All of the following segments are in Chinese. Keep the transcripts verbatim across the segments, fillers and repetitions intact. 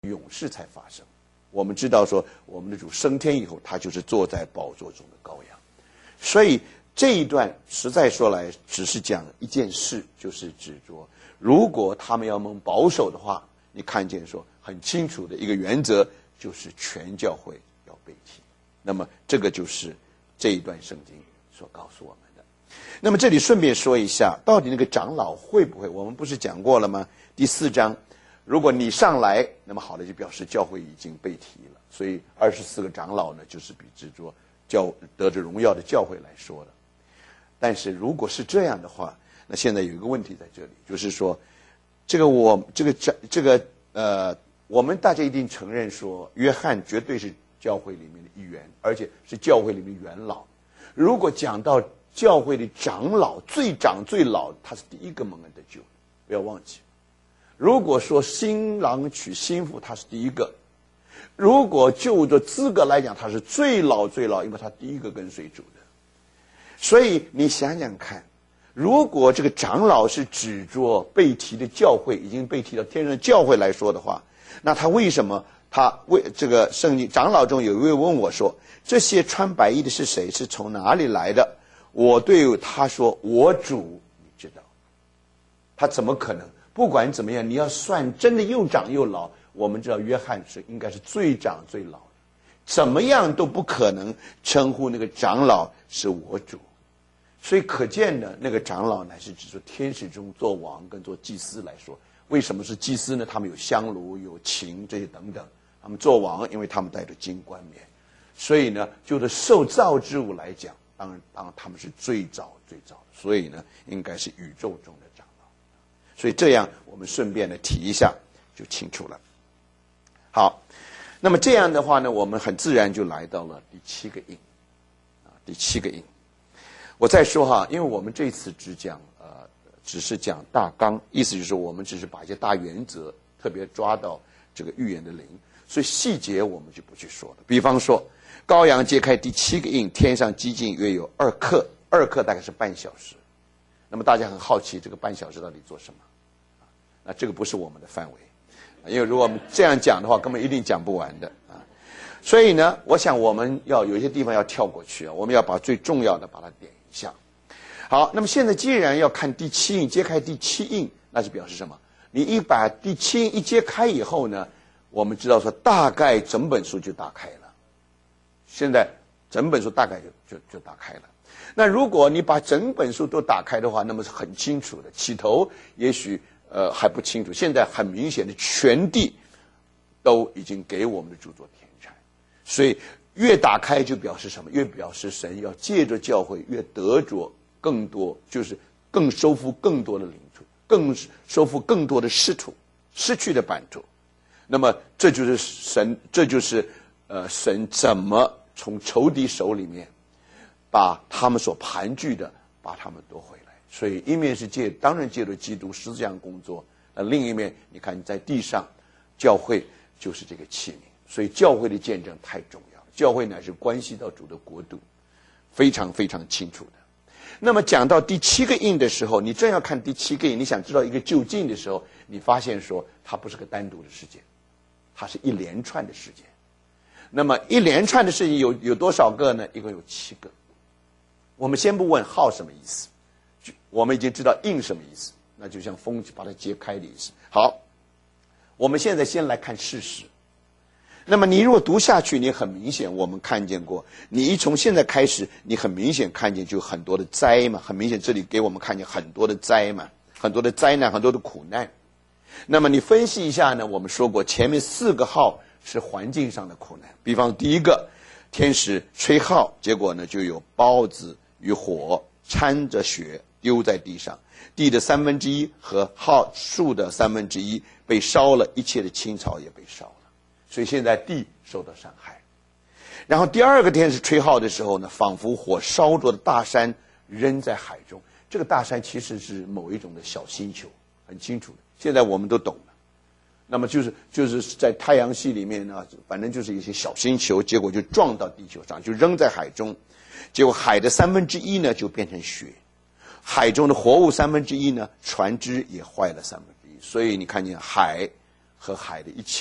永世才发生。我们知道说，我们的主升天以后，他就是坐在宝座中的羔羊。所以这一段实在说来，只是讲一件事，就是指着如果他们要蒙保守的话，你看见说很清楚的一个原则，就是全教会要被提。那么这个就是这一段圣经所告诉我们的。那么这里顺便说一下，到底那个长老会不会？我们不是讲过了吗？第四章，如果你上来，那么好的就表示教会已经被提了。所以二十四个长老呢，就是比执着教得着荣耀的教会来说的。但是如果是这样的话，那现在有一个问题在这里，就是说，这个我这个这个呃，我们大家一定承认说，约翰绝对是教会里面的一员，而且是教会里面的元老。如果讲到教会的长老，最长最老，他是第一个蒙恩得救，不要忘记。如果说新郎娶新妇，他是第一个。如果就着资格来讲，他是最老最老，因为他第一个跟随主的。所以你想想看，如果这个长老是指着被提的教会，已经被提到天上的教会来说的话，那他为什么他为这个圣经长老中有一位问我说，这些穿白衣的是谁？是从哪里来的？我对他说，我主你知道。他怎么可能？不管怎么样，你要算真的又长又老，我们知道约翰是应该是最长最老的，怎么样都不可能称呼那个长老是我主。所以可见呢，那个长老乃是指出天使中做王跟做祭司来说。为什么是祭司呢？他们有香炉有琴这些等等，他们做王，因为他们带着金冠冕。所以呢，就是受造之物来讲，当然当然他们是最早最早的，所以呢应该是宇宙中的长老。所以这样我们顺便的提一下就清楚了。好，那么这样的话呢，我们很自然就来到了第七个印啊，第七个印。我再说哈，因为我们这次只讲呃，只是讲大纲，意思就是我们只是把一些大原则特别抓到这个预言的灵，所以细节我们就不去说了。比方说，羔羊揭开第七个印，天上寂静约有二刻，二刻大概是半小时。那么大家很好奇，这个半小时到底做什么？那这个不是我们的范围，因为如果我们这样讲的话，根本一定讲不完的啊。所以呢，我想我们要有一些地方要跳过去啊，我们要把最重要的把它点一下。好，那么现在既然要看第七印，揭开第七印，那是表示什么？你一把第七印一揭开以后呢，我们知道说大概整本书就打开了。现在整本书大概就就就打开了。那如果你把整本书都打开的话，那么是很清楚的。起头也许呃还不清楚，现在很明显的全地都已经给我们的著作田产，所以越打开就表示什么？越表示神要借着教会越得着更多，就是更收复更多的领土，更收复更多的失土，失去的版图。那么这就是神，这就是呃神怎么从仇敌手里面把他们所盘踞的把他们夺回来。所以一面是借当然借着基督十字架工作，那另一面你看在地上教会就是这个器皿。所以教会的见证太重要，教会乃是关系到主的国度，非常非常清楚的。那么讲到第七个印的时候，你正要看第七个印，你想知道一个究竟的时候，你发现说它不是个单独的事件，它是一连串的事件。那么一连串的事情有有多少个呢？一共有七个。我们先不问号什么意思，我们已经知道印什么意思，那就像风把它揭开的意思。好，我们现在先来看事实。那么你如果读下去，你很明显我们看见过，你一从现在开始，你很明显看见就很多的灾嘛，很明显这里给我们看见很多的灾嘛，很多的灾难，很多的苦难。那么你分析一下呢，我们说过前面四个号是环境上的苦难，比方第一个天使吹号，结果呢就有孢子与火掺着血丢在地上，地的三分之一和号树的三分之一被烧了，一切的青草也被烧了，所以现在地受到伤害。然后第二个天使吹号的时候呢，仿佛火烧着的大山扔在海中，这个大山其实是某一种的小星球，很清楚的，现在我们都懂了。那么就是就是在太阳系里面呢，反正就是一些小星球，结果就撞到地球上，就扔在海中，结果海的三分之一呢就变成血，海中的活物三分之一呢，船只也坏了三分之一，所以你看见海和海的一切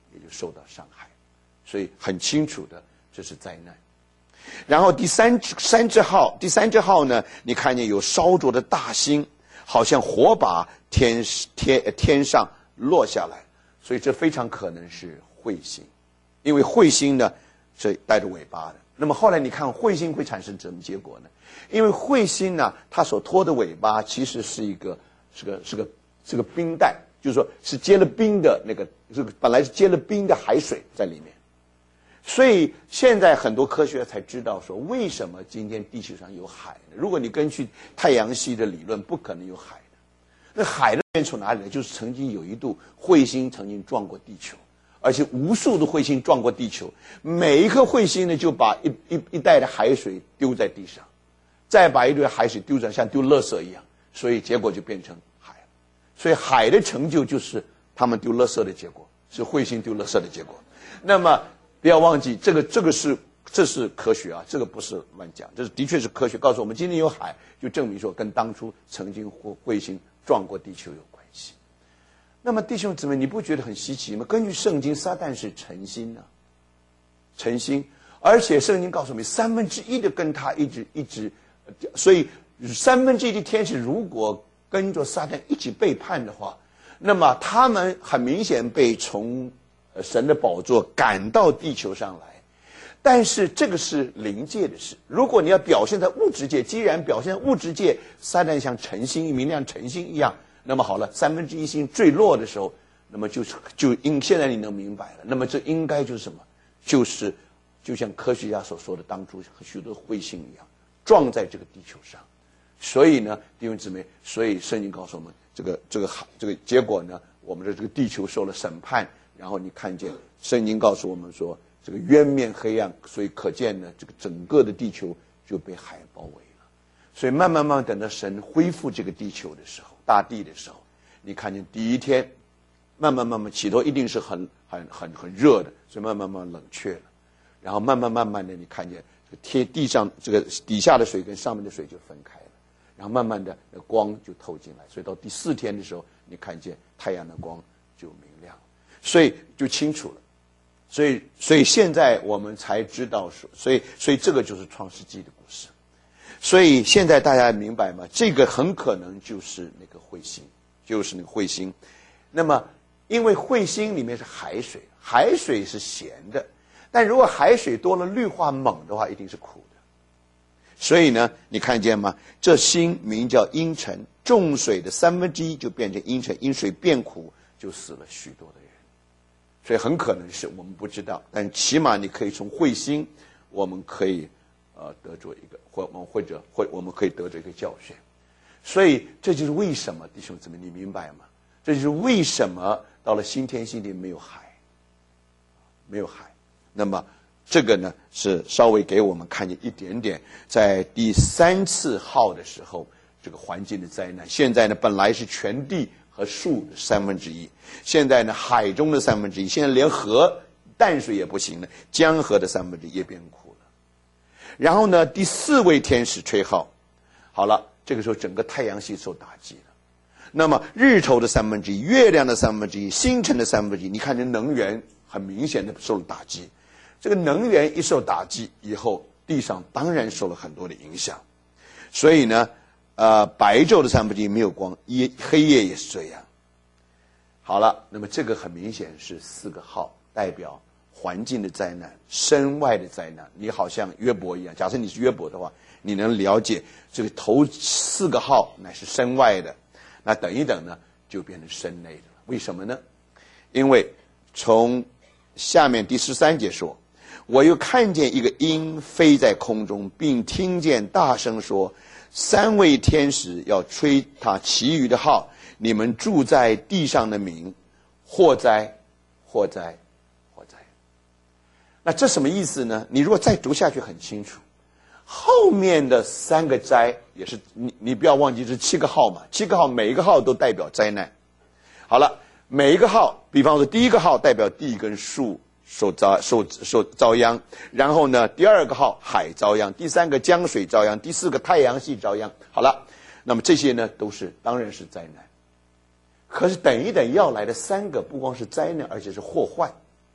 也就受到伤害。所以很清楚的，这是灾难。然后第三三只号，第三只号呢，你看见有烧灼的大星，好像火把天天天上落下来，所以这非常可能是彗星，因为彗星呢是带着尾巴的。那么后来你看彗星会产生什么结果呢？因为彗星呢，它所拖的尾巴其实是一个是个是个是个冰带，就是说是结了冰的那个，这个本来是结了冰的海水在里面。所以现在很多科学家才知道说，为什么今天地球上有海呢？如果你根据太阳系的理论，不可能有海的。那海的源从哪里来？就是曾经有一度彗星曾经撞过地球，而且无数的彗星撞过地球，每一颗彗星呢就把一一一袋的海水丢在地上，再把一堆海水丢在像丢垃圾一样，所以结果就变成海。所以海的成就就是他们丢垃圾的结果，是彗星丢垃圾的结果。那么不要忘记，这个这个是这是科学啊，这个不是乱讲，这是的确是科学告诉我们，今天有海，就证明说跟当初曾经彗星撞过地球有关系。那么弟兄姊妹，你不觉得很稀奇吗？根据圣经，撒旦是诚心啊，诚心，而且圣经告诉我们，三分之一的跟他一直一直，所以三分之一的天使如果跟着撒旦一起背叛的话，那么他们很明显被从神的宝座赶到地球上来。但是这个是灵界的事，如果你要表现在物质界，既然表现在物质界，撒旦像晨星明亮晨星一样，那么好了，三分之一星坠落的时候，那么就是就应现在你能明白了，那么这应该就是什么？就是就像科学家所说的，当初许多彗星一样撞在这个地球上。所以呢，弟兄姊妹，所以圣经告诉我们，这个这个这个结果呢，我们的这个地球受了审判。然后你看见圣经告诉我们说，这个渊面黑暗，所以可见呢，这个整个的地球就被海包围了。所以慢慢慢等到神恢复这个地球的时候，大地的时候，你看见第一天，慢慢慢慢起头一定是很很很很热的，所以慢慢慢慢冷却了。然后慢慢慢慢的，你看见这个贴地上这个底下的水跟上面的水就分开了，然后慢慢的光就透进来，所以到第四天的时候，你看见太阳的光就明亮了。所以就清楚了，所以所以现在我们才知道说，所以所以这个就是创世纪的故事。所以现在大家明白吗？这个很可能就是那个彗星，就是那个彗星。那么因为彗星里面是海水，海水是咸的，但如果海水多了氯化锰的话，一定是苦的。所以呢，你看见吗？这星名叫阴沉，重水的三分之一就变成阴沉，因水变苦，就死了许多的人。所以很可能是我们不知道，但起码你可以从彗星，我们可以呃得着一个，或或者或我们可以得着一个教训。所以这就是为什么弟兄姊妹，你明白吗？这就是为什么到了新天新地没有海，没有海。那么这个呢是稍微给我们看见一点点，在第三次号的时候，这个环境的灾难。现在呢本来是全地和树的三分之一，现在呢海中的三分之一，现在连河淡水也不行了，江河的三分之一也变苦了。然后呢第四位天使吹号，好了，这个时候整个太阳系受打击了。那么日头的三分之一，月亮的三分之一，星辰的三分之一，你看这能源很明显的受了打击。这个能源一受打击以后，地上当然受了很多的影响。所以呢呃，白昼的三分之一没有光，夜黑夜也是这样。好了，那么这个很明显是四个号，代表环境的灾难，身外的灾难。你好像约伯一样，假设你是约伯的话，你能了解这个头四个号乃是身外的，那等一等呢，就变成身内的了。为什么呢？因为从下面第十三节说，我又看见一个鹰飞在空中，并听见大声说，三位天使要吹他其余的号，你们住在地上的民，祸灾，祸灾，祸灾。那这什么意思呢？你如果再读下去很清楚，后面的三个灾也是你你不要忘记是七个号嘛，七个号每一个号都代表灾难。好了，每一个号，比方说第一个号代表地跟树受遭受受遭殃，然后呢，第二个号海遭殃，第三个江水遭殃，第四个太阳系遭殃。好了，那么这些呢都是当然是灾难。可是等一等要来的三个不光是灾难，而且是祸患。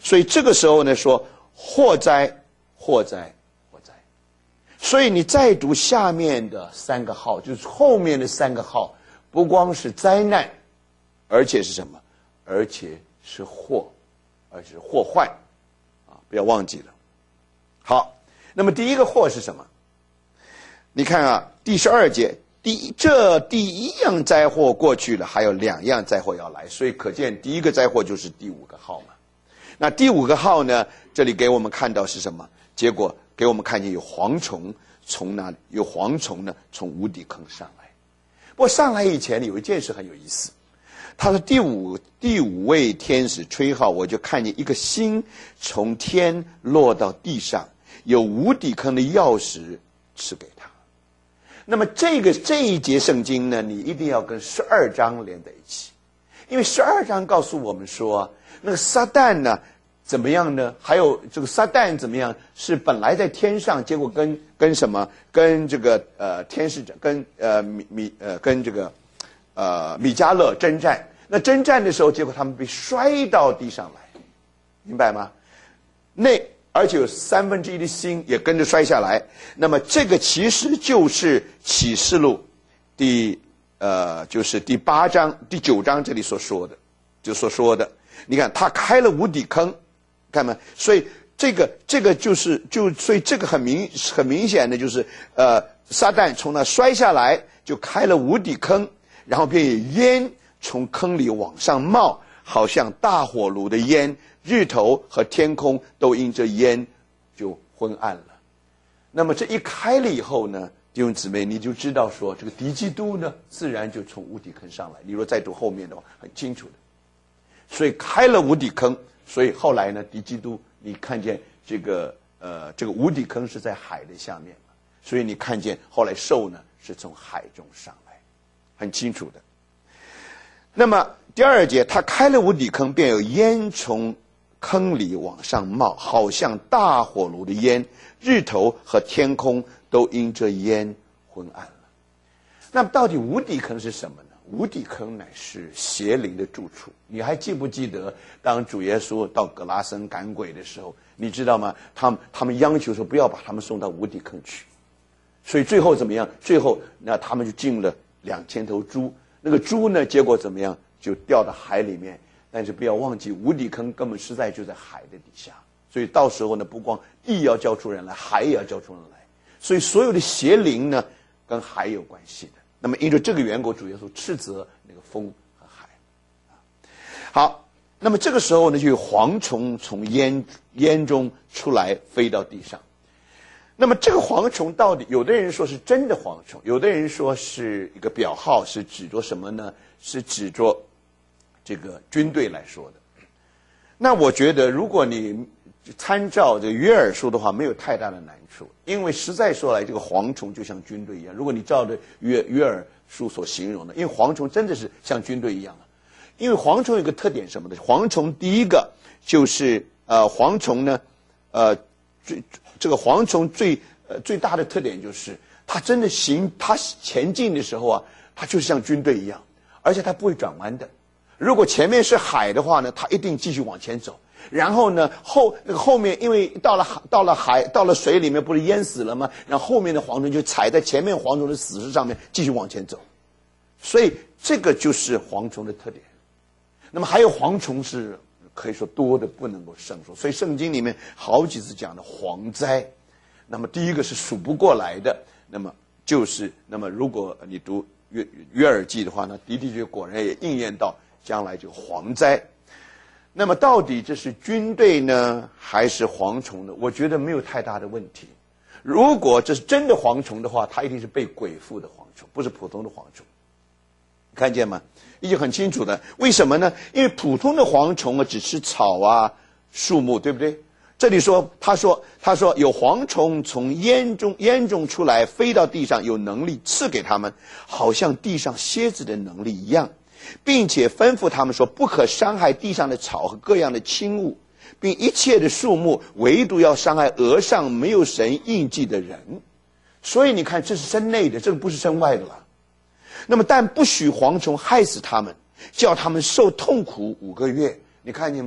所以这个时候呢说祸灾祸灾祸灾。所以你再读下面的三个号，就是后面的三个号，不光是灾难，而且是什么？而且是祸，而且是祸患啊！不要忘记了。好，那么第一个祸是什么？你看啊，第十二节，第一这第一样灾祸过去了，还有两样灾祸要来，所以可见第一个灾祸就是第五个号嘛。那第五个号呢，这里给我们看到是什么？结果给我们看见有蝗虫从那里，有蝗虫呢从无底坑上来。不过上来以前有一件事很有意思，他说第五第五位天使吹号，我就看见一个星从天落到地上，有无底坑的钥匙赐给他。那么这个这一节圣经呢，你一定要跟十二章连在一起，因为十二章告诉我们说，那个撒旦呢怎么样呢？还有这个撒旦怎么样？是本来在天上，结果跟跟什么？跟这个呃天使长，跟呃米米呃跟这个呃米迦勒征战。那征战的时候，结果他们被摔到地上来，明白吗？那而且有三分之一的星也跟着摔下来。那么这个其实就是启示录第呃就是第八章第九章这里所说的，就所说的。你看他开了无底坑，看吗？所以这个这个就是就所以这个很明很明显的就是呃撒旦从那摔下来就开了无底坑，然后便有烟从坑里往上冒，好像大火炉的烟。日头和天空都因这烟就昏暗了。那么这一开了以后呢，弟兄姊妹，你就知道说这个敌基督呢，自然就从无底坑上来。你若再读后面的话，很清楚的。所以开了无底坑，所以后来呢，敌基督你看见这个呃这个无底坑是在海的下面，所以你看见后来兽呢是从海中上来，很清楚的。那么第二节，他开了无底坑，便有烟从坑里往上冒，好像大火炉的烟，日头和天空都因这烟昏暗了。那么到底无底坑是什么呢？无底坑乃是邪灵的住处。你还记不记得当主耶稣到格拉森赶鬼的时候，你知道吗？他们他们央求说不要把他们送到无底坑去，所以最后怎么样？最后那他们就进了两千头猪，那个猪呢，结果怎么样？就掉到海里面。但是不要忘记，无底坑根本实在就在海的底下，所以到时候呢，不光地要交出人来，海也要交出人来，所以所有的邪灵呢，跟海有关系的。那么因着这个缘故，主耶稣斥责那个风和海。好，那么这个时候呢，就有蝗虫从烟烟中出来，飞到地上。那么这个蝗虫到底，有的人说是真的蝗虫，有的人说是一个表号，是指着什么呢？是指着这个军队来说的。那我觉得如果你参照这个约珥书的话，没有太大的难处，因为实在说来，这个蝗虫就像军队一样。如果你照着约约珥书所形容的，因为蝗虫真的是像军队一样的。因为蝗虫有一个特点什么的？蝗虫第一个就是呃，蝗虫呢，呃，最这个蝗虫最呃最大的特点就是它真的行，它前进的时候啊，它就是像军队一样，而且它不会转弯的。如果前面是海的话呢，它一定继续往前走。然后呢，后那个后面因为到了海，到了海，到了水里面，不是淹死了吗？然后后面的蝗虫就踩在前面蝗虫的死尸上面，继续往前走。所以这个就是蝗虫的特点。那么还有蝗虫是可以说多的不能够胜数，所以圣经里面好几次讲的蝗灾。那么第一个是数不过来的，那么就是那么如果你读约约珥记的话呢，的的确确果然也应验到将来就蝗灾。那么到底这是军队呢，还是蝗虫呢？我觉得没有太大的问题。如果这是真的蝗虫的话，它一定是被鬼附的蝗虫，不是普通的蝗虫。看见吗？已经很清楚的。为什么呢？因为普通的蝗虫啊，只吃草啊、树木，对不对？这里说，他说，他说有蝗虫从烟中烟中出来，飞到地上，有能力赐给他们，好像地上蝎子的能力一样。并且吩咐他们说，不可伤害地上的草和各样的轻物，并一切的树木，唯独要伤害额上没有神印记的人。所以你看，这是身内的，这个不是身外的了。那么但不许蝗虫害死他们，叫他们受痛苦五个月。你看见吗？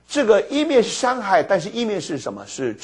这个一面是伤害，但是一面是什么？是